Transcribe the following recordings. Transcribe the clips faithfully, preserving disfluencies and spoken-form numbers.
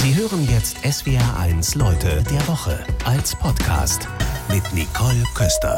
Sie hören jetzt S W R eins Leute der Woche als Podcast mit Nicole Köster.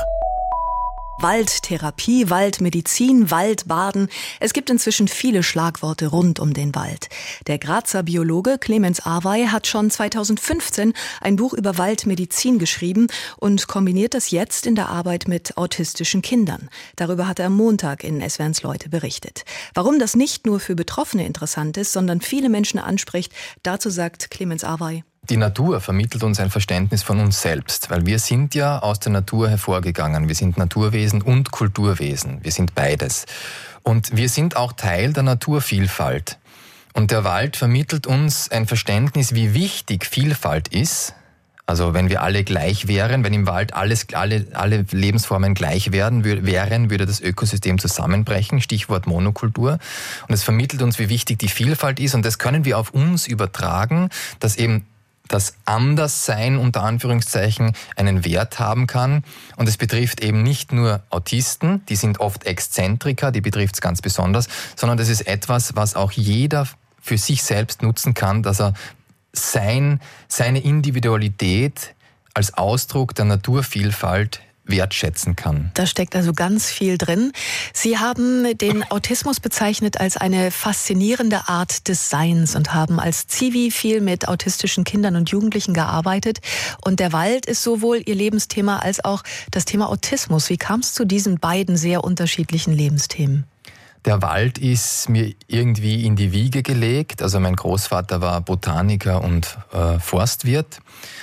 Waldtherapie, Waldmedizin, Waldbaden. Es gibt inzwischen viele Schlagworte rund um den Wald. Der Grazer Biologe Clemens Awey hat schon zweitausendfünfzehn ein Buch über Waldmedizin geschrieben und kombiniert das jetzt in der Arbeit mit autistischen Kindern. Darüber hat er am Montag in S W R eins Leute berichtet. Warum das nicht nur für Betroffene interessant ist, sondern viele Menschen anspricht, dazu sagt Clemens Awey: Die Natur vermittelt uns ein Verständnis von uns selbst, weil wir sind ja aus der Natur hervorgegangen. Wir sind Naturwesen und Kulturwesen. Wir sind beides. Und wir sind auch Teil der Naturvielfalt. Und der Wald vermittelt uns ein Verständnis, wie wichtig Vielfalt ist. Also wenn wir alle gleich wären, wenn im Wald alles, alle, alle Lebensformen gleich werden, wären, würde das Ökosystem zusammenbrechen, Stichwort Monokultur. Und es vermittelt uns, wie wichtig die Vielfalt ist. Und das können wir auf uns übertragen, dass eben das Anderssein unter Anführungszeichen einen Wert haben kann. Und es betrifft eben nicht nur Autisten, die sind oft Exzentriker, die betrifft es ganz besonders, sondern das ist etwas, was auch jeder für sich selbst nutzen kann, dass er sein, seine Individualität als Ausdruck der Naturvielfalt wertschätzen kann. Da steckt also ganz viel drin. Sie haben den Autismus bezeichnet als eine faszinierende Art des Seins und haben als Zivi viel mit autistischen Kindern und Jugendlichen gearbeitet. Und der Wald ist sowohl Ihr Lebensthema als auch das Thema Autismus. Wie kam es zu diesen beiden sehr unterschiedlichen Lebensthemen? Der Wald ist mir irgendwie in die Wiege gelegt. Also mein Großvater war Botaniker und äh, Forstwirt.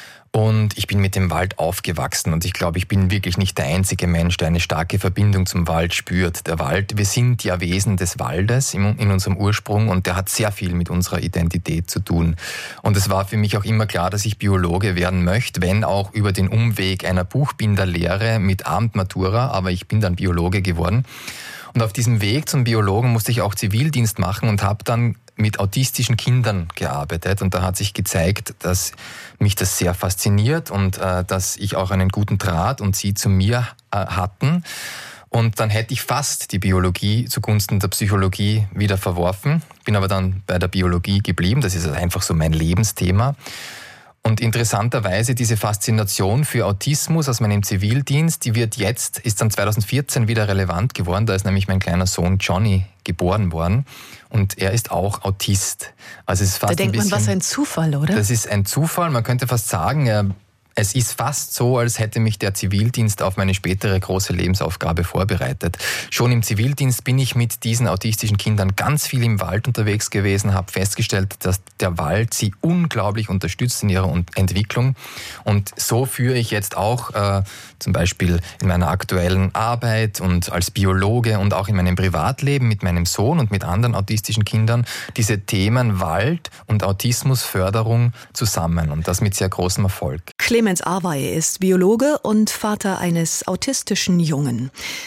Und ich bin mit dem Wald aufgewachsen und ich glaube, ich bin wirklich nicht der einzige Mensch, der eine starke Verbindung zum Wald spürt. Der Wald, wir sind ja Wesen des Waldes in unserem Ursprung und der hat sehr viel mit unserer Identität zu tun. Und es war für mich auch immer klar, dass ich Biologe werden möchte, wenn auch über den Umweg einer Buchbinderlehre mit Abendmatura, aber ich bin dann Biologe geworden. Und auf diesem Weg zum Biologen musste ich auch Zivildienst machen und habe dann mit autistischen Kindern gearbeitet. Und da hat sich gezeigt, dass mich das sehr fasziniert und äh, dass ich auch einen guten Draht und sie zu mir äh, hatten. Und dann hätte ich fast die Biologie zugunsten der Psychologie wieder verworfen. Bin aber dann bei der Biologie geblieben. Das ist einfach so mein Lebensthema. Und interessanterweise diese Faszination für Autismus aus meinem Zivildienst, die wird jetzt, ist dann zweitausendvierzehn wieder relevant geworden. Da ist nämlich mein kleiner Sohn Johnny geboren worden und er ist auch Autist. Also es ist fast da denkt ein bisschen, man, was ein Zufall, oder? Das ist ein Zufall. Man könnte fast sagen, er Es ist fast so, als hätte mich der Zivildienst auf meine spätere große Lebensaufgabe vorbereitet. Schon im Zivildienst bin ich mit diesen autistischen Kindern ganz viel im Wald unterwegs gewesen, habe festgestellt, dass der Wald sie unglaublich unterstützt in ihrer Entwicklung. Und so führe ich jetzt auch äh, zum Beispiel in meiner aktuellen Arbeit und als Biologe und auch in meinem Privatleben mit meinem Sohn und mit anderen autistischen Kindern diese Themen Wald und Autismusförderung zusammen und das mit sehr großem Erfolg. Clemens Awey ist Biologe und Vater eines autistischen Jungen.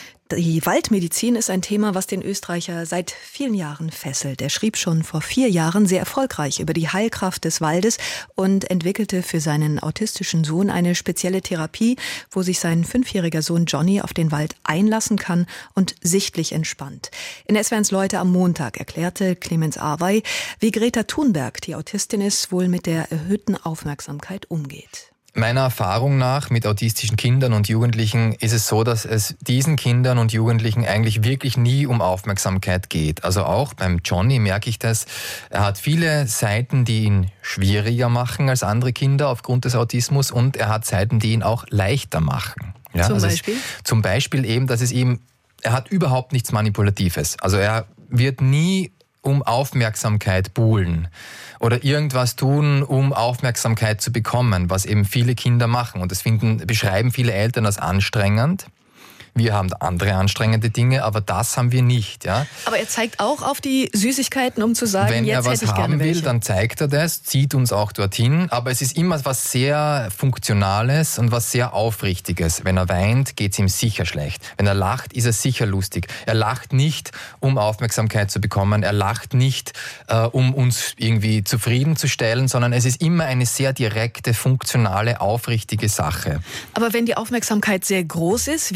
Die Waldmedizin ist ein Thema, was den Österreicher seit vielen Jahren fesselt. Er schrieb schon vor vier Jahren sehr erfolgreich über die Heilkraft des Waldes und entwickelte für seinen autistischen Sohn eine spezielle Therapie, wo sich sein fünfjähriger Sohn Johnny auf den Wald einlassen kann und sichtlich entspannt. In S W R eins Leute am Montag erklärte Clemens Awey, wie Greta Thunberg, die Autistin ist, wohl mit der erhöhten Aufmerksamkeit umgeht. Meiner Erfahrung nach mit autistischen Kindern und Jugendlichen ist es so, dass es diesen Kindern und Jugendlichen eigentlich wirklich nie um Aufmerksamkeit geht. Also auch beim Johnny merke ich das. Er hat viele Seiten, die ihn schwieriger machen als andere Kinder aufgrund des Autismus und er hat Seiten, die ihn auch leichter machen. Ja, zum also Beispiel? Es, zum Beispiel eben, dass es ihm, er hat überhaupt nichts Manipulatives. Also er wird nie um Aufmerksamkeit buhlen oder irgendwas tun, um Aufmerksamkeit zu bekommen, was eben viele Kinder machen. Und das finden, beschreiben viele Eltern als anstrengend. Wir haben andere anstrengende Dinge, aber das haben wir nicht. Ja. Aber er zeigt auch auf die Süßigkeiten, um zu sagen, wenn jetzt er was hätte ich gerne haben will, welche. dann zeigt er das, zieht uns auch dorthin. Aber es ist immer was sehr Funktionales und was sehr Aufrichtiges. Wenn er weint, geht es ihm sicher schlecht. Wenn er lacht, ist er sicher lustig. Er lacht nicht, um Aufmerksamkeit zu bekommen. Er lacht nicht, äh, um uns irgendwie zufriedenzustellen, sondern es ist immer eine sehr direkte, funktionale, aufrichtige Sache. Aber wenn die Aufmerksamkeit sehr groß ist, wie jetzt im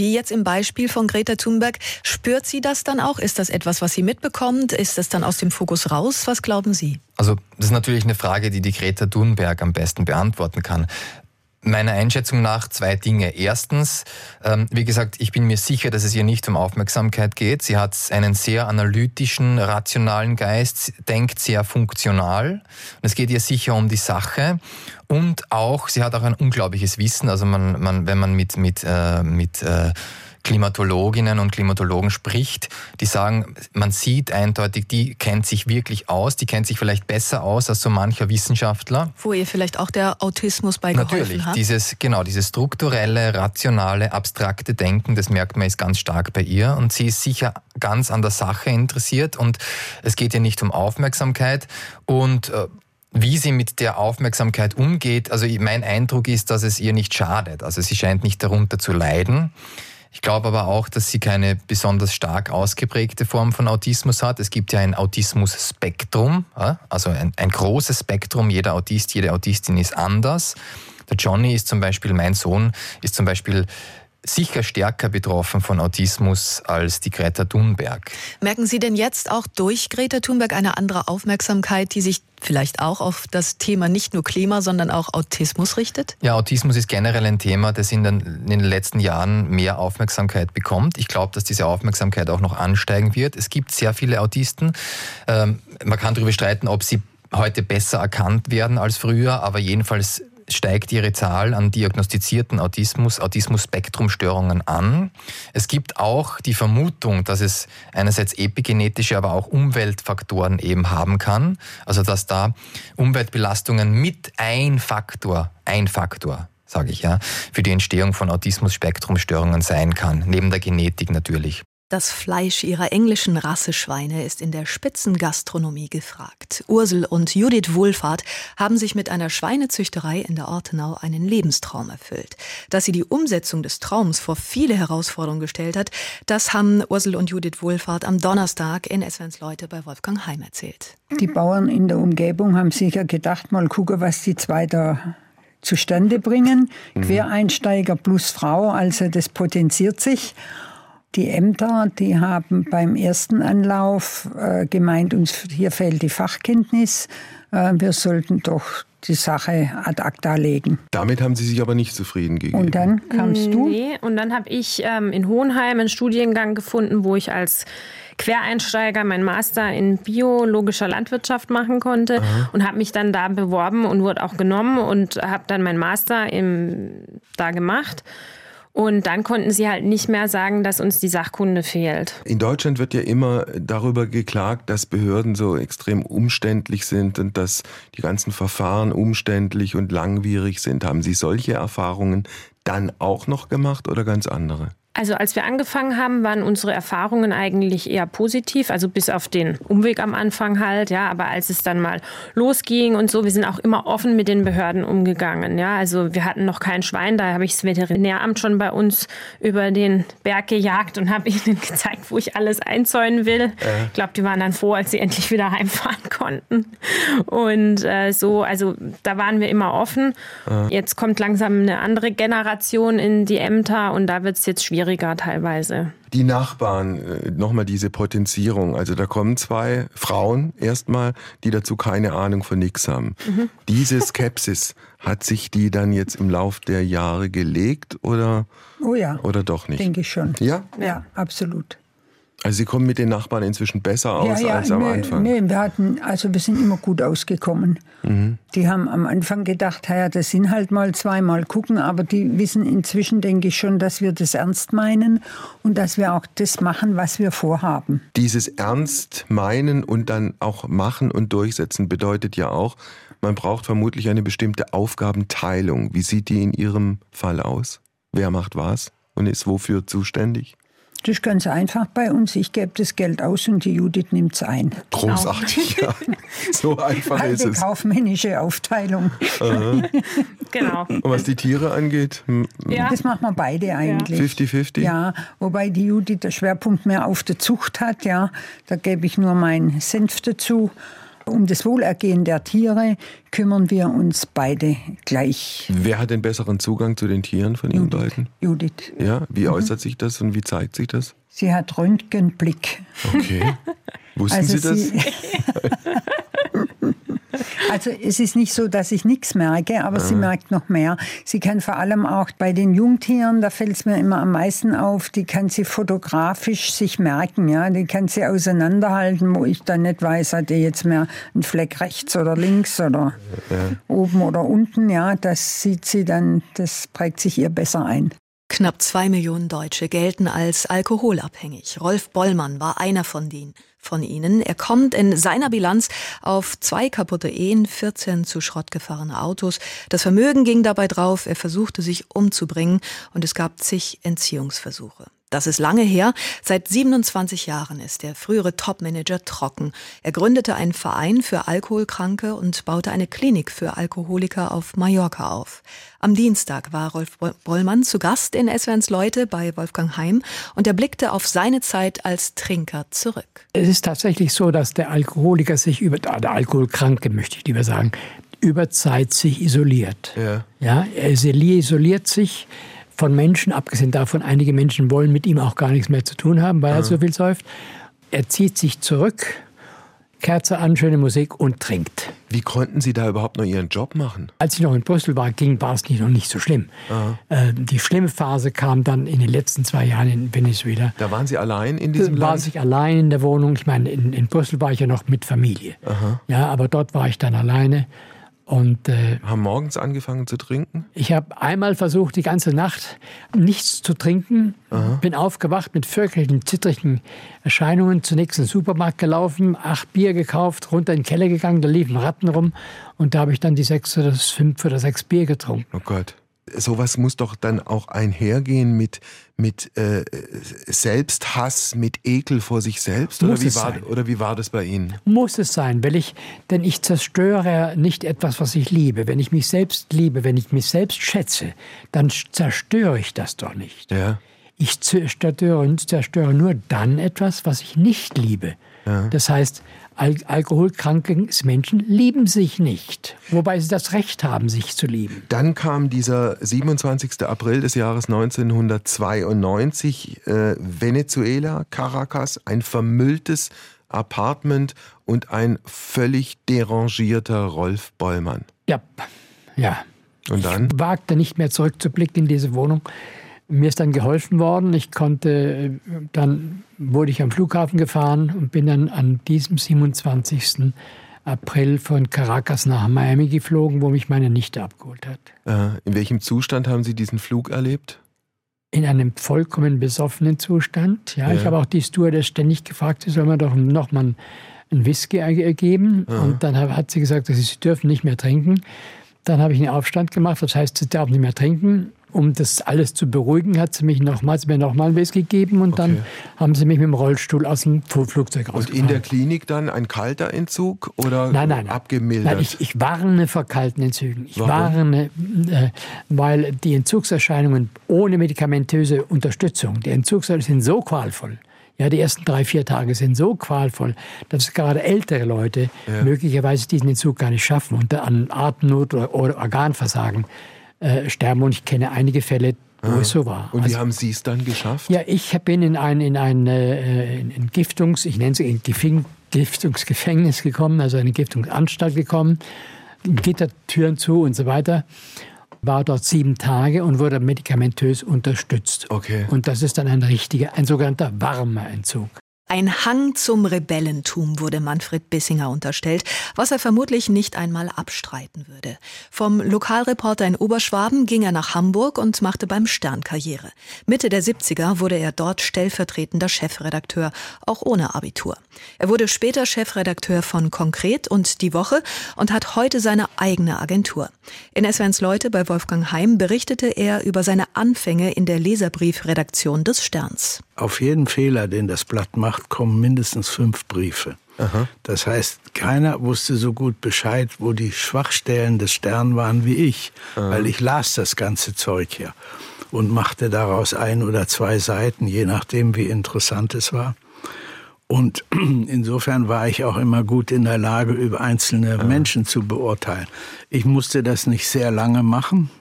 Beispiel von Greta Thunberg. Spürt sie das dann auch? Ist das etwas, was sie mitbekommt? Ist das dann aus dem Fokus raus? Was glauben Sie? Also das ist natürlich eine Frage, die die Greta Thunberg am besten beantworten kann. Meiner Einschätzung nach zwei Dinge. Erstens, ähm, wie gesagt, ich bin mir sicher, dass es ihr nicht um Aufmerksamkeit geht. Sie hat einen sehr analytischen, rationalen Geist, denkt sehr funktional. Und es geht ihr sicher um die Sache. Und auch, sie hat auch ein unglaubliches Wissen. Also man, man, wenn man mit, mit, äh, mit äh, Klimatologinnen und Klimatologen spricht, die sagen, man sieht eindeutig, die kennt sich wirklich aus, die kennt sich vielleicht besser aus als so mancher Wissenschaftler. Wo ihr vielleicht auch der Autismus bei geholfen Natürlich, hat? dieses, genau, dieses strukturelle, rationale, abstrakte Denken, das merkt man, ist ganz stark bei ihr und sie ist sicher ganz an der Sache interessiert und es geht ihr nicht um Aufmerksamkeit und äh, wie sie mit der Aufmerksamkeit umgeht, also mein Eindruck ist, dass es ihr nicht schadet, also sie scheint nicht darunter zu leiden. Ich glaube aber auch, dass sie keine besonders stark ausgeprägte Form von Autismus hat. Es gibt ja ein Autismus-Spektrum, also ein, ein großes Spektrum. Jeder Autist, jede Autistin ist anders. Der Johnny ist zum Beispiel, mein Sohn, ist zum Beispiel sicher stärker betroffen von Autismus als die Greta Thunberg. Merken Sie denn jetzt auch durch Greta Thunberg eine andere Aufmerksamkeit, die sich vielleicht auch auf das Thema nicht nur Klima, sondern auch Autismus richtet? Ja, Autismus ist generell ein Thema, das in den, in den letzten Jahren mehr Aufmerksamkeit bekommt. Ich glaube, dass diese Aufmerksamkeit auch noch ansteigen wird. Es gibt sehr viele Autisten. Ähm, man kann darüber streiten, ob sie heute besser erkannt werden als früher, aber jedenfalls steigt ihre Zahl an diagnostizierten Autismus, Autismus-Spektrum-Störungen an. Es gibt auch die Vermutung, dass es einerseits epigenetische, aber auch Umweltfaktoren eben haben kann. Also dass da Umweltbelastungen mit ein Faktor, ein Faktor, sage ich ja, für die Entstehung von Autismus-Spektrum-Störungen sein kann, neben der Genetik natürlich. Das Fleisch ihrer englischen Rasseschweine ist in der Spitzengastronomie gefragt. Ursel und Judith Wohlfahrt haben sich mit einer Schweinezüchterei in der Ortenau einen Lebenstraum erfüllt. Dass sie die Umsetzung des Traums vor viele Herausforderungen gestellt hat, das haben Ursel und Judith Wohlfahrt am Donnerstag in S W R Leute bei Wolfgang Heim erzählt. Die Bauern in der Umgebung haben sicher gedacht, mal gucken, was die zwei da zustande bringen. Mhm. Quereinsteiger plus Frau, also das potenziert sich. Die Ämter, die haben beim ersten Anlauf äh, gemeint, uns hier fehlt die Fachkenntnis. Äh, wir sollten doch die Sache ad acta legen. Damit haben Sie sich aber nicht zufrieden gegeben. Und dann kamst du? Nee, und dann habe ich ähm, in Hohenheim einen Studiengang gefunden, wo ich als Quereinsteiger meinen Master in biologischer Landwirtschaft machen konnte. Aha. Und habe mich dann da beworben und wurde auch genommen und habe dann meinen Master im, da gemacht. Und dann konnten sie halt nicht mehr sagen, dass uns die Sachkunde fehlt. In Deutschland wird ja immer darüber geklagt, dass Behörden so extrem umständlich sind und dass die ganzen Verfahren umständlich und langwierig sind. Haben Sie solche Erfahrungen dann auch noch gemacht oder ganz andere? Also als wir angefangen haben, waren unsere Erfahrungen eigentlich eher positiv, also bis auf den Umweg am Anfang halt, ja, aber als es dann mal losging und so, wir sind auch immer offen mit den Behörden umgegangen, ja, also wir hatten noch kein Schwein, da habe ich das Veterinäramt schon bei uns über den Berg gejagt und habe ihnen gezeigt, wo ich alles einzäunen will. Äh. Ich glaube, die waren dann froh, als sie endlich wieder heimfahren konnten und äh, so, also da waren wir immer offen. Äh. Jetzt kommt langsam eine andere Generation in die Ämter und da wird es jetzt schwierig. Teilweise. Die Nachbarn, nochmal diese Potenzierung, also da kommen zwei Frauen erstmal, die dazu keine Ahnung von nichts haben. Mhm. Diese Skepsis, hat sich die dann jetzt im Lauf der Jahre gelegt oder, oh ja, oder doch nicht? Denke ich schon. Ja? Ja, absolut. Also Sie kommen mit den Nachbarn inzwischen besser aus ja, ja, als am nee, Anfang? Nee, wir hatten, also wir sind immer gut ausgekommen. Mhm. Die haben am Anfang gedacht, ja, das sind halt mal zweimal gucken, aber die wissen inzwischen, denke ich schon, dass wir das ernst meinen und dass wir auch das machen, was wir vorhaben. Dieses Ernst meinen und dann auch machen und durchsetzen bedeutet ja auch, man braucht vermutlich eine bestimmte Aufgabenteilung. Wie sieht die in Ihrem Fall aus? Wer macht was und ist wofür zuständig? Das ist ganz einfach bei uns. Ich gebe das Geld aus und die Judith nimmt es ein. Großartig, ja. So einfach ist es. Kaufmännische Aufteilung. Genau. Und was die Tiere angeht? Ja. Das machen wir beide eigentlich. fünfzig fünfzig? Ja, wobei die Judith den Schwerpunkt mehr auf der Zucht hat. Ja, da gebe ich nur meinen Senf dazu. Um das Wohlergehen der Tiere kümmern wir uns beide gleich. Wer hat den besseren Zugang zu den Tieren von Ihnen Judith. beiden? Judith. Ja, wie Mhm. äußert sich das und wie zeigt sich das? Sie hat Röntgenblick. Okay. Wussten Also Sie das? sie- Also es ist nicht so, dass ich nichts merke, aber sie merkt noch mehr. Sie kann vor allem auch bei den Jungtieren, da fällt es mir immer am meisten auf, die kann sie fotografisch sich merken. Ja? Die kann sie auseinanderhalten, wo ich dann nicht weiß, hat die jetzt mehr einen Fleck rechts oder links oder Ja. oben oder unten. Ja, das sieht sie dann, das prägt sich ihr besser ein. Knapp zwei Millionen Deutsche gelten als alkoholabhängig. Rolf Bollmann war einer von denen. Von ihnen. Er kommt in seiner Bilanz auf zwei kaputte Ehen, vierzehn zu Schrott gefahrene Autos. Das Vermögen ging dabei drauf. Er versuchte sich umzubringen und es gab zig Entziehungsversuche. Das ist lange her. Seit siebenundzwanzig Jahren ist der frühere Topmanager trocken. Er gründete einen Verein für Alkoholkranke und baute eine Klinik für Alkoholiker auf Mallorca auf. Am Dienstag war Rolf Bollmann zu Gast in S W R eins Leute bei Wolfgang Heim und er blickte auf seine Zeit als Trinker zurück. Es ist tatsächlich so, dass der Alkoholiker sich über, der Alkoholkranke möchte ich lieber sagen, über Zeit sich isoliert. Ja. Ja, er isoliert sich von Menschen, abgesehen davon, einige Menschen wollen mit ihm auch gar nichts mehr zu tun haben, weil er so viel säuft. Er zieht sich zurück, Kerze an, schöne Musik und trinkt. Wie konnten Sie da überhaupt noch Ihren Job machen? Als ich noch in Brüssel war, ging, war es nicht, noch nicht so schlimm. Äh, die schlimme Phase kam dann in den letzten zwei Jahren in Venezuela. Da waren Sie allein in diesem Da war Land? ich allein in der Wohnung. Ich meine, in, in Brüssel war ich ja noch mit Familie. Aha. Ja, aber dort war ich dann alleine. Und äh, Haben morgens angefangen zu trinken? ich habe einmal versucht, die ganze Nacht nichts zu trinken. Bin aufgewacht mit fürchterlichen, zittrigen Erscheinungen. Zunächst in den Supermarkt gelaufen, acht Bier gekauft, runter in den Keller gegangen, da liefen Ratten rum. Und da habe ich dann die sechs oder fünf oder sechs Bier getrunken. Oh Gott. Sowas muss doch dann auch einhergehen mit, mit äh, Selbsthass, mit Ekel vor sich selbst? Oder Muss wie, es war, sein. oder wie war das bei Ihnen? Muss es sein, weil ich, denn ich zerstöre nicht etwas, was ich liebe. Wenn ich mich selbst liebe, wenn ich mich selbst schätze, dann zerstöre ich das doch nicht. Ja. Ich zerstöre, zerstöre nur dann etwas, was ich nicht liebe. Ja. Das heißt, Al- alkoholkranke Menschen lieben sich nicht, wobei sie das Recht haben, sich zu lieben. Dann kam dieser siebenundzwanzigster April des Jahres neunzehnhundertzweiundneunzig, äh, Venezuela, Caracas, ein vermülltes Apartment und ein völlig derangierter Rolf Bollmann. Ja, ja. Und dann? Ich wagte nicht mehr zurückzublicken in diese Wohnung. Mir ist dann geholfen worden. Ich konnte, dann wurde ich am Flughafen gefahren und bin dann an diesem siebenundzwanzigsten April von Caracas nach Miami geflogen, wo mich meine Nichte abgeholt hat. Äh, in welchem Zustand haben Sie diesen Flug erlebt? In einem vollkommen besoffenen Zustand. Ja, Ja. ich habe auch die Stewardess ständig gefragt, sie soll mir doch noch mal einen Whisky geben. Ja. Und dann hat sie gesagt, sie dürfen nicht mehr trinken. Dann habe ich einen Aufstand gemacht, das heißt, sie darf nicht mehr trinken. Um das alles zu beruhigen, hat sie mich nochmals, mir nochmal einen Whisky gegeben und dann Okay. haben sie mich mit dem Rollstuhl aus dem Flugzeug Und rausgefahren. in der Klinik dann ein kalter Entzug oder Nein, nein, nein. abgemildert? Nein, ich, ich warne vor kalten Entzügen. Ich Warum? warne, äh, weil die Entzugserscheinungen ohne medikamentöse Unterstützung, die Entzugserscheinungen sind so qualvoll. Ja, die ersten drei, vier Tage sind so qualvoll, dass gerade ältere Leute Ja. möglicherweise diesen Entzug gar nicht schaffen und an Atemnot oder, oder Organversagen äh, sterben. Und ich kenne einige Fälle, wo Ah. es so war. Und wie Also, haben Sie es dann geschafft? ja, ich bin in ein, in ein äh, in ein Giftungs, ich nenne es ein Gefing- Giftungsgefängnis gekommen, also eine Giftungsanstalt gekommen, Gittertüren zu und so weiter. War dort sieben Tage und wurde medikamentös unterstützt. Okay. Und das ist dann ein richtiger, ein sogenannter warmer Entzug. Ein Hang zum Rebellentum wurde Manfred Bissinger unterstellt, was er vermutlich nicht einmal abstreiten würde. Vom Lokalreporter in Oberschwaben ging er nach Hamburg und machte beim Stern Karriere. Mitte der siebziger wurde er dort stellvertretender Chefredakteur, auch ohne Abitur. Er wurde später Chefredakteur von Konkret und Die Woche und hat heute seine eigene Agentur. In S W R eins Leute bei Wolfgang Heim berichtete er über seine Anfänge in der Leserbriefredaktion des Sterns. Auf jeden Fehler, den das Blatt macht, kommen mindestens fünf Briefe. Aha. Das heißt, keiner wusste so gut Bescheid, wo die Schwachstellen des Stern waren wie ich, weil ich las das ganze Zeug ja und machte daraus ein oder zwei Seiten, je nachdem, wie interessant es war. Und insofern war ich auch immer gut in der Lage, über einzelne ja. Menschen zu beurteilen. Ich musste das nicht sehr lange machen,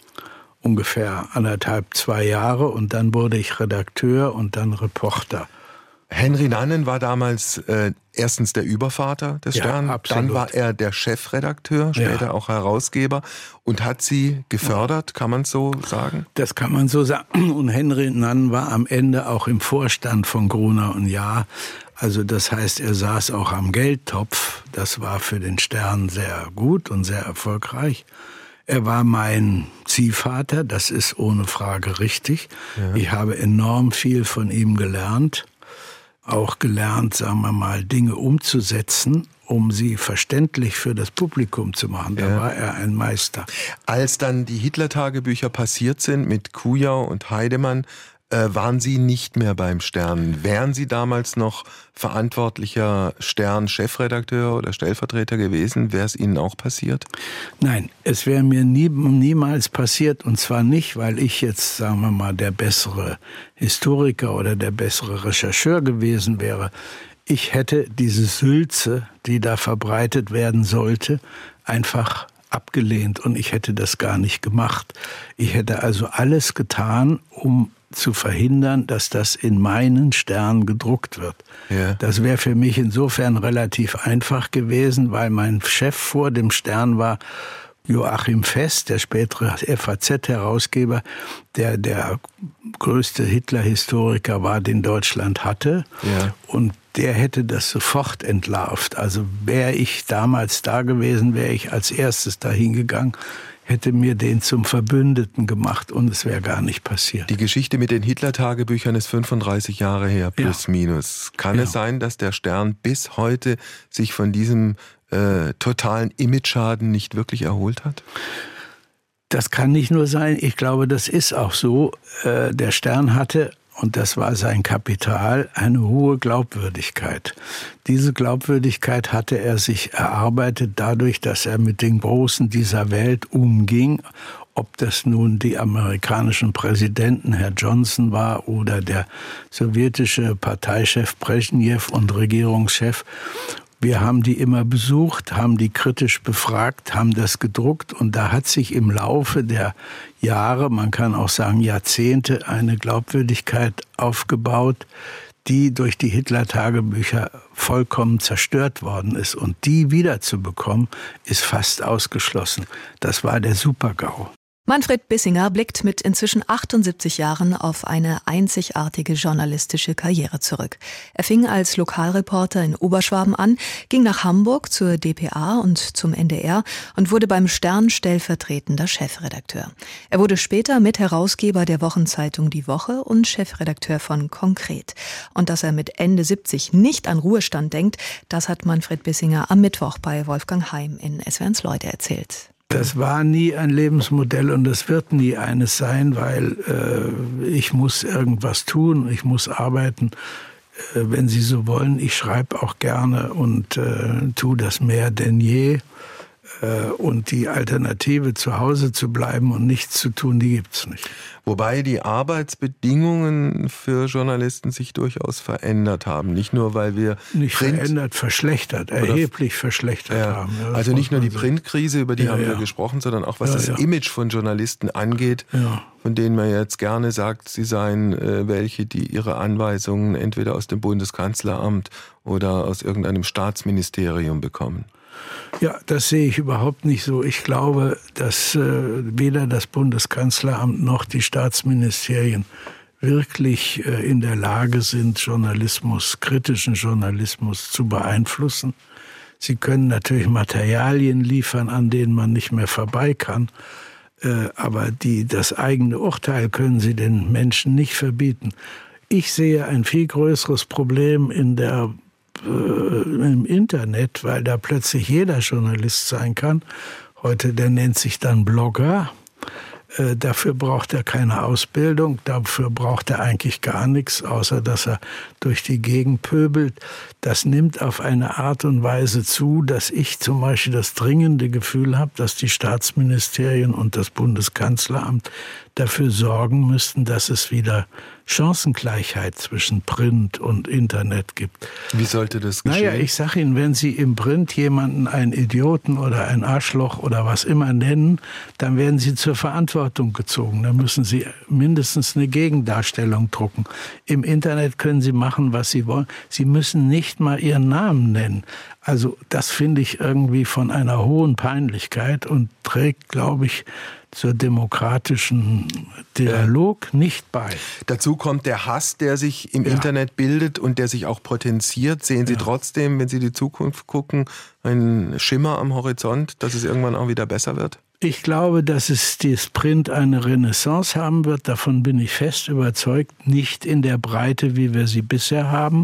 ungefähr anderthalb, zwei Jahre. Und dann wurde ich Redakteur und dann Reporter. Henry Nannen war damals äh, erstens der Übervater des Stern, ja, dann war er der Chefredakteur, später ja. auch Herausgeber und hat Sie gefördert, kann man so sagen? Das kann man so sagen. Und Henry Nannen war am Ende auch im Vorstand von Gruner und Jahr. Also das heißt, er saß auch am Geldtopf. Das war für den Stern sehr gut und sehr erfolgreich. Er war mein Ziehvater, das ist ohne Frage richtig. Ja. Ich habe enorm viel von ihm gelernt. Auch gelernt, sagen wir mal, Dinge umzusetzen, um sie verständlich für das Publikum zu machen. Da ja. war er ein Meister. Als dann die Hitler-Tagebücher passiert sind mit Kujau und Heidemann, äh, waren Sie nicht mehr beim Stern. Wären Sie damals noch verantwortlicher Stern-Chefredakteur oder Stellvertreter gewesen? Wäre es Ihnen auch passiert? Nein, es wäre mir nie, niemals passiert. Und zwar nicht, weil ich jetzt, sagen wir mal, der bessere Historiker oder der bessere Rechercheur gewesen wäre. Ich hätte diese Sülze, die da verbreitet werden sollte, einfach abgelehnt. Und ich hätte das gar nicht gemacht. Ich hätte also alles getan, um zu verhindern, dass das in meinen Stern gedruckt wird. Ja. Das wäre für mich insofern relativ einfach gewesen, weil mein Chef vor dem Stern war Joachim Fest, der spätere F A Z-Herausgeber, der der größte Hitler-Historiker war, den Deutschland hatte. Ja. Und der hätte das sofort entlarvt. Also wäre ich damals da gewesen, wäre ich als erstes dahin gegangen, hätte mir den zum Verbündeten gemacht und es wäre gar nicht passiert. Die Geschichte mit den Hitler-Tagebüchern ist fünfunddreißig Jahre her, plus ja. minus. Kann ja. es sein, dass der Stern bis heute sich von diesem äh, totalen Imageschaden nicht wirklich erholt hat? Das kann nicht nur sein. Ich glaube, das ist auch so. Äh, der Stern hatte, und das war sein Kapital, eine hohe Glaubwürdigkeit. Diese Glaubwürdigkeit hatte er sich erarbeitet dadurch, dass er mit den Großen dieser Welt umging. Ob das nun die amerikanischen Präsidenten, Herr Johnson war, oder der sowjetische Parteichef Brezhnev und Regierungschef. Wir haben die immer besucht, haben die kritisch befragt, haben das gedruckt und da hat sich im Laufe der Jahre, man kann auch sagen Jahrzehnte, eine Glaubwürdigkeit aufgebaut, die durch die Hitler-Tagebücher vollkommen zerstört worden ist. Und die wiederzubekommen, ist fast ausgeschlossen. Das war der Super-GAU. Manfred Bissinger blickt mit inzwischen achtundsiebzig Jahren auf eine einzigartige journalistische Karriere zurück. Er fing als Lokalreporter in Oberschwaben an, ging nach Hamburg zur D P A und zum N D R und wurde beim Stern stellvertretender Chefredakteur. Er wurde später Mitherausgeber der Wochenzeitung Die Woche und Chefredakteur von Konkret. Und dass er mit Ende siebzig nicht an Ruhestand denkt, das hat Manfred Bissinger am Mittwoch bei Wolfgang Heim in S W R eins Leute erzählt. Das war nie ein Lebensmodell und das wird nie eines sein, weil äh, ich muss irgendwas tun, ich muss arbeiten. Äh, wenn Sie so wollen, ich schreibe auch gerne und äh, tue das mehr denn je. Äh, und die Alternative, zu Hause zu bleiben und nichts zu tun, die gibt's nicht. Wobei die Arbeitsbedingungen für Journalisten sich durchaus verändert haben. Nicht nur, weil wir... Nicht Print verändert, verschlechtert, erheblich verschlechtert ja, haben. Ja, also nicht nur die Printkrise, über die ja, haben wir ja. gesprochen, sondern auch was ja, das ja. Image von Journalisten angeht, ja. von denen man jetzt gerne sagt, sie seien äh, welche, die ihre Anweisungen entweder aus dem Bundeskanzleramt oder aus irgendeinem Staatsministerium bekommen. Ja, das sehe ich überhaupt nicht so. Ich glaube, dass äh, weder das Bundeskanzleramt noch die Staatsministerien wirklich äh, in der Lage sind, Journalismus, kritischen Journalismus zu beeinflussen. Sie können natürlich Materialien liefern, an denen man nicht mehr vorbei kann. Äh, aber die, das eigene Urteil können sie den Menschen nicht verbieten. Ich sehe ein viel größeres Problem in der im Internet, weil da plötzlich jeder Journalist sein kann. Heute, der nennt sich dann Blogger. Äh, dafür braucht er keine Ausbildung, dafür braucht er eigentlich gar nichts, außer dass er durch die Gegend pöbelt. Das nimmt auf eine Art und Weise zu, dass ich zum Beispiel das dringende Gefühl habe, dass die Staatsministerien und das Bundeskanzleramt dafür sorgen müssten, dass es wieder Chancengleichheit zwischen Print und Internet gibt. Wie sollte das geschehen? Naja, ich sage Ihnen, wenn Sie im Print jemanden einen Idioten oder ein Arschloch oder was immer nennen, dann werden Sie zur Verantwortung gezogen. Dann müssen Sie mindestens eine Gegendarstellung drucken. Im Internet können Sie machen, was Sie wollen. Sie müssen nicht mal Ihren Namen nennen. Also das finde ich irgendwie von einer hohen Peinlichkeit und trägt, glaube ich, zur demokratischen Dialog ja. nicht bei. Dazu kommt der Hass, der sich im ja. Internet bildet und der sich auch potenziert. Sehen Sie ja. trotzdem, wenn Sie die Zukunft gucken, einen Schimmer am Horizont, dass es irgendwann auch wieder besser wird? Ich glaube, dass es das Print eine Renaissance haben wird. Davon bin ich fest überzeugt. Nicht in der Breite, wie wir sie bisher haben,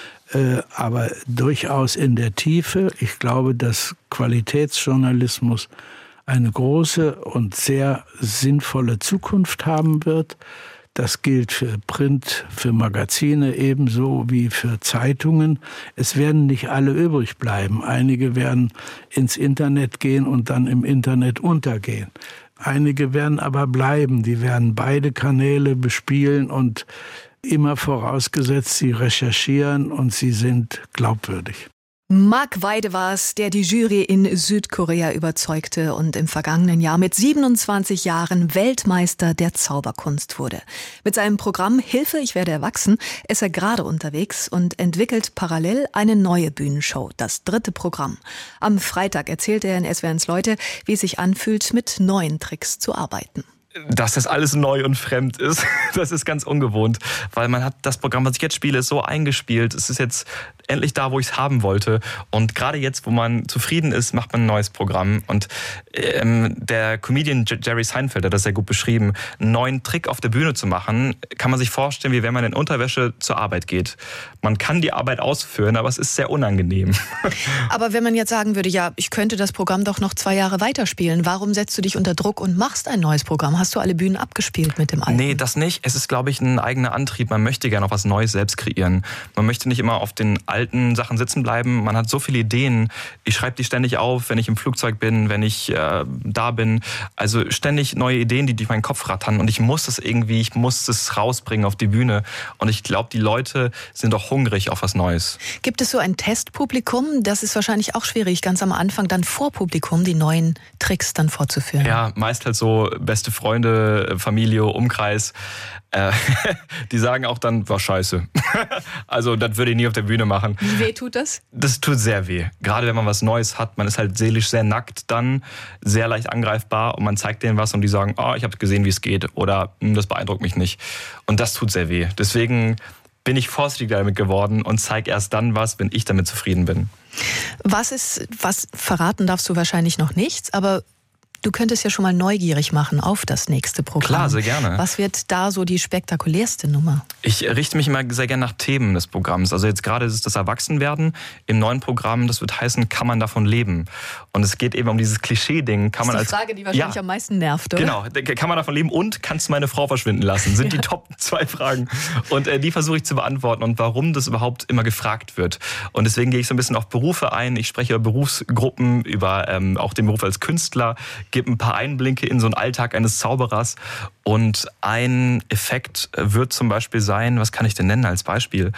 aber durchaus in der Tiefe. Ich glaube, dass Qualitätsjournalismus eine große und sehr sinnvolle Zukunft haben wird. Das gilt für Print, für Magazine ebenso wie für Zeitungen. Es werden nicht alle übrig bleiben. Einige werden ins Internet gehen und dann im Internet untergehen. Einige werden aber bleiben. Die werden beide Kanäle bespielen und immer vorausgesetzt, sie recherchieren und sie sind glaubwürdig. Mark Weide war es, der die Jury in Südkorea überzeugte und im vergangenen Jahr mit siebenundzwanzig Jahren Weltmeister der Zauberkunst wurde. Mit seinem Programm Hilfe, ich werde erwachsen ist er gerade unterwegs und entwickelt parallel eine neue Bühnenshow, das dritte Programm. Am Freitag erzählte er in S W R eins Leute, wie es sich anfühlt, mit neuen Tricks zu arbeiten. Dass das alles neu und fremd ist, das ist ganz ungewohnt, weil man hat das Programm, was ich jetzt spiele, ist so eingespielt. Es ist jetzt endlich da, wo ich es haben wollte. Und gerade jetzt, wo man zufrieden ist, macht man ein neues Programm. Und ähm, der Comedian Jerry Seinfeld hat das sehr gut beschrieben. Einen neuen Trick auf der Bühne zu machen, kann man sich vorstellen, wie wenn man in Unterwäsche zur Arbeit geht. Man kann die Arbeit ausführen, aber es ist sehr unangenehm. Aber wenn man jetzt sagen würde, ja, ich könnte das Programm doch noch zwei Jahre weiterspielen, warum setzt du dich unter Druck und machst ein neues Programm? Hast du alle Bühnen abgespielt mit dem alten? Nee, das nicht. Es ist, glaube ich, ein eigener Antrieb. Man möchte gerne auch was Neues selbst kreieren. Man möchte nicht immer auf den alten Sachen sitzen bleiben. Man hat so viele Ideen. Ich schreibe die ständig auf, wenn ich im Flugzeug bin, wenn ich äh, da bin. Also ständig neue Ideen, die durch meinen Kopf rattern. Und ich muss es irgendwie, ich muss es rausbringen auf die Bühne. Und ich glaube, die Leute sind auch hungrig auf was Neues. Gibt es so ein Testpublikum? Das ist wahrscheinlich auch schwierig, ganz am Anfang dann vor Publikum die neuen Tricks dann vorzuführen. Ja, meist halt so beste Freunde, Familie, Umkreis. Äh, die sagen auch dann, war scheiße. Also das würde ich nie auf der Bühne machen. Wie weh tut das? Das tut sehr weh. Gerade wenn man was Neues hat. Man ist halt seelisch sehr nackt dann, sehr leicht angreifbar und man zeigt denen was und die sagen, oh, ich habe gesehen, wie es geht oder das beeindruckt mich nicht. Und das tut sehr weh. Deswegen bin ich vorsichtiger damit geworden und zeige erst dann was, wenn ich damit zufrieden bin. Was ist, was verraten darfst du wahrscheinlich noch nichts, aber du könntest ja schon mal neugierig machen auf das nächste Programm. Klar, sehr gerne. Was wird da so die spektakulärste Nummer? Ich richte mich immer sehr gerne nach Themen des Programms. Also jetzt gerade ist es das Erwachsenwerden. Im neuen Programm, das wird heißen, kann man davon leben? Und es geht eben um dieses Klischee-Ding. Kann das ist man die Frage, als, die wahrscheinlich ja, am meisten nervt, oder? Genau, kann man davon leben und kannst du meine Frau verschwinden lassen? Sind ja. die Top zwei Fragen. Und äh, die versuche ich zu beantworten und warum das überhaupt immer gefragt wird. Und deswegen gehe ich so ein bisschen auf Berufe ein. Ich spreche über Berufsgruppen, über ähm, auch den Beruf als Künstler, gebe ein paar Einblicke in so einen Alltag eines Zauberers. Und ein Effekt wird zum Beispiel sein, was kann ich denn nennen als Beispiel,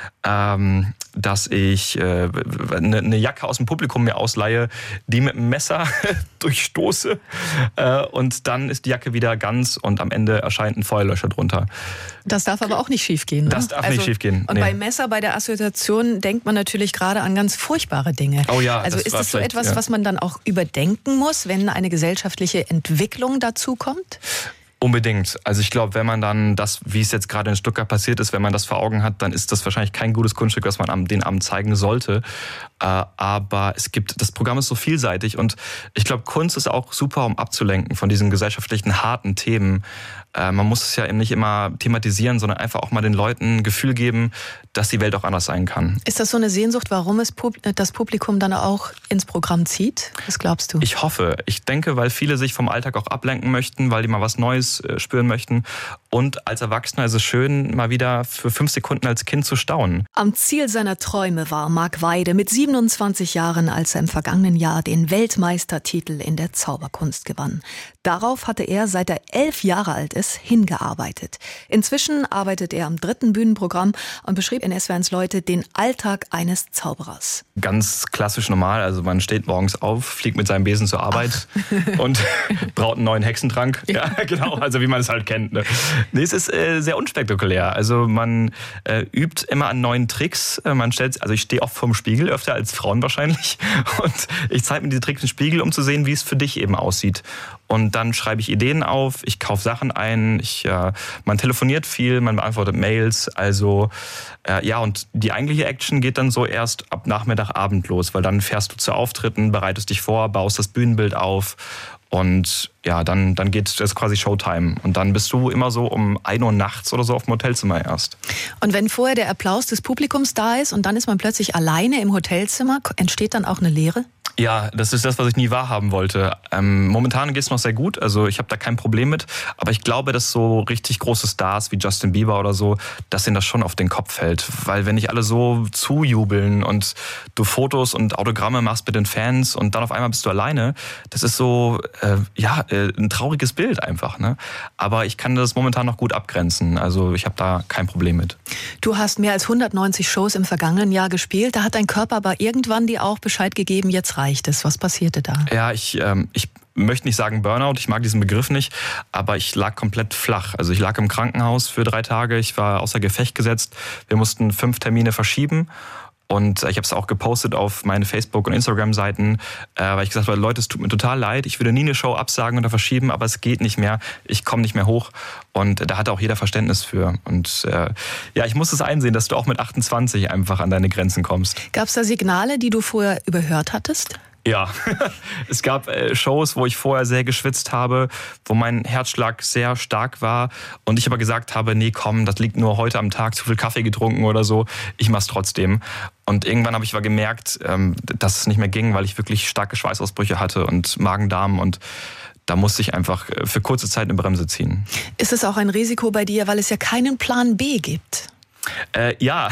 ähm, dass ich äh, eine, eine Jacke aus dem Publikum mir ausleihe, die mit einem Messer durchstoße äh, und dann ist die Jacke wieder ganz und am Ende erscheint ein Feuerlöscher drunter. Das darf aber auch nicht schiefgehen. Ne? Das darf also, nicht schiefgehen. Und nee. bei Messer, bei der Assoziation denkt man natürlich gerade an ganz furchtbare Dinge. Oh ja, also das ist war das so etwas, ja. was man dann auch überdenken muss, wenn eine gesellschaftliche Entwicklung dazu kommt? Unbedingt. Also ich glaube, wenn man dann das, wie es jetzt gerade in Stuttgart passiert ist, wenn man das vor Augen hat, dann ist das wahrscheinlich kein gutes Kunststück, was man am, den Abend zeigen sollte. Äh, aber es gibt, das Programm ist so vielseitig und ich glaube, Kunst ist auch super, um abzulenken von diesen gesellschaftlichen harten Themen. Äh, man muss es ja eben nicht immer thematisieren, sondern einfach auch mal den Leuten ein Gefühl geben, dass die Welt auch anders sein kann. Ist das so eine Sehnsucht, warum es Pub- das Publikum dann auch ins Programm zieht? Was glaubst du? Ich hoffe. Ich denke, weil viele sich vom Alltag auch ablenken möchten, weil die mal was Neues spüren möchten. Und als Erwachsener ist es schön, mal wieder für fünf Sekunden als Kind zu staunen. Am Ziel seiner Träume war Mark Weide mit siebenundzwanzig Jahren, als er im vergangenen Jahr den Weltmeistertitel in der Zauberkunst gewann. Darauf hatte er, seit er elf Jahre alt ist, hingearbeitet. Inzwischen arbeitet er am dritten Bühnenprogramm und beschrieb in S W R eins Leute den Alltag eines Zauberers. Ganz klassisch normal, also man steht morgens auf, fliegt mit seinem Besen zur Arbeit Ach. und braut einen neuen Hexentrank. Ja, genau, also wie man es halt kennt. Ne? Nee, es ist äh, sehr unspektakulär. Also man äh, übt immer an neuen Tricks. Man stellt, also ich stehe oft vorm Spiegel, öfter als Frauen wahrscheinlich. Und ich zeige mir diese Tricks im Spiegel, um zu sehen, wie es für dich eben aussieht. Und dann schreibe ich Ideen auf, ich kaufe Sachen ein, ich, äh, man telefoniert viel, man beantwortet Mails. Also äh, ja, und die eigentliche Action geht dann so erst ab Nachmittag, Abend los, weil dann fährst du zu Auftritten, bereitest dich vor, baust das Bühnenbild auf. Und ja, dann, dann geht das quasi Showtime. Und dann bist du immer so um ein Uhr nachts oder so auf dem Hotelzimmer erst. Und wenn vorher der Applaus des Publikums da ist und dann ist man plötzlich alleine im Hotelzimmer, entsteht dann auch eine Leere? Ja, das ist das, was ich nie wahrhaben wollte. Ähm, momentan geht es noch sehr gut, also ich habe da kein Problem mit. Aber ich glaube, dass so richtig große Stars wie Justin Bieber oder so, dass denen das schon auf den Kopf fällt. Weil wenn nicht alle so zujubeln und du Fotos und Autogramme machst mit den Fans und dann auf einmal bist du alleine, das ist so, äh, ja, äh, ein trauriges Bild einfach. Ne? Aber ich kann das momentan noch gut abgrenzen. Also ich habe da kein Problem mit. Du hast mehr als hundertneunzig Shows im vergangenen Jahr gespielt. Da hat dein Körper aber irgendwann dir auch Bescheid gegeben, jetzt reicht es. Was passierte da? Ja, ich, ähm, ich möchte nicht sagen Burnout, ich mag diesen Begriff nicht, aber ich lag komplett flach. Also ich lag im Krankenhaus für drei Tage, ich war außer Gefecht gesetzt. Wir mussten fünf Termine verschieben. Und ich habe es auch gepostet auf meine Facebook- und Instagram-Seiten, äh, weil ich gesagt habe, Leute, es tut mir total leid, ich würde nie eine Show absagen oder verschieben, aber es geht nicht mehr, ich komme nicht mehr hoch. Und da hat auch jeder Verständnis für. Und äh, ja, ich muss es einsehen, dass du auch mit achtundzwanzig einfach an deine Grenzen kommst. Gab es da Signale, die du vorher überhört hattest? Ja, es gab äh, Shows, wo ich vorher sehr geschwitzt habe, wo mein Herzschlag sehr stark war und ich aber gesagt habe, nee, komm, das liegt nur heute am Tag, zu viel Kaffee getrunken oder so, ich mach's trotzdem. Und irgendwann habe ich aber gemerkt, ähm, dass es nicht mehr ging, weil ich wirklich starke Schweißausbrüche hatte und Magen-Darm und da musste ich einfach für kurze Zeit eine Bremse ziehen. Ist es auch ein Risiko bei dir, weil es ja keinen Plan B gibt? Äh, ja,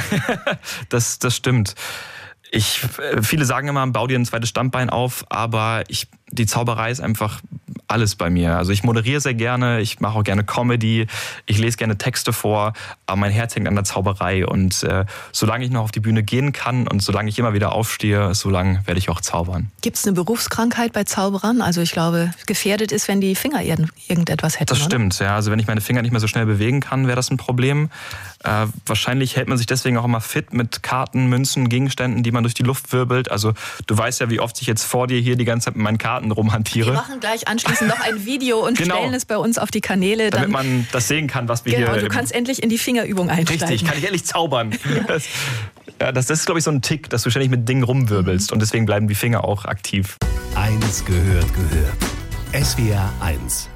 das, das stimmt. Ich, viele sagen immer, bau dir ein zweites Standbein auf, aber ich, die Zauberei ist einfach alles bei mir. Also ich moderiere sehr gerne, ich mache auch gerne Comedy, ich lese gerne Texte vor, aber mein Herz hängt an der Zauberei. Und äh, solange ich noch auf die Bühne gehen kann und solange ich immer wieder aufstehe, solange werde ich auch zaubern. Gibt es eine Berufskrankheit bei Zauberern? Also ich glaube, gefährdet ist, wenn die Finger irgendetwas hätten. Das stimmt, oder? Ja. Also wenn ich meine Finger nicht mehr so schnell bewegen kann, wäre das ein Problem. Äh, wahrscheinlich hält man sich deswegen auch immer fit mit Karten, Münzen, Gegenständen, die man durch die Luft wirbelt. Also du weißt ja, wie oft ich jetzt vor dir hier die ganze Zeit mit meinen Karten rumhantiere. Wir machen gleich anschließend noch ein Video und genau. stellen es bei uns auf die Kanäle. Damit man das sehen kann, was wir genau, hier... Genau, du kannst endlich in die Fingerübung einsteigen. Richtig, kann ich endlich zaubern. Ja. Das, ja, das, das ist, glaube ich, so ein Tick, dass du ständig mit Dingen rumwirbelst und deswegen bleiben die Finger auch aktiv. Eins gehört gehört. S W R eins